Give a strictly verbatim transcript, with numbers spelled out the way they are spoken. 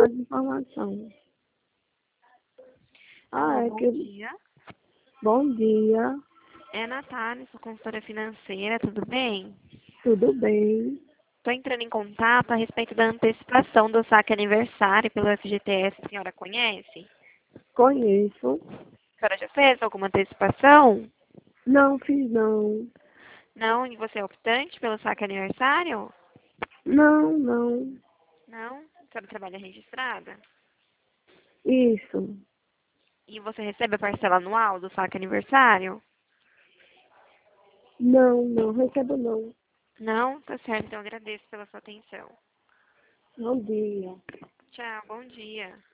mais informação. Ah, Alô, é bom que... dia. Bom dia, É a Natália, sou consultora financeira, tudo bem? tudo bem? Estou entrando em contato a respeito da antecipação do saque aniversário pelo F G T S. A senhora conhece? Conheço. A senhora já fez alguma antecipação? Não fiz não. Não? E você é optante pelo saque aniversário? Não, não. Não? A senhora trabalha registrada? Isso. E você recebe a parcela anual do saque aniversário? Não, não recebo não. Não? Tá certo, então eu agradeço pela sua atenção. Bom dia. Tchau, bom dia.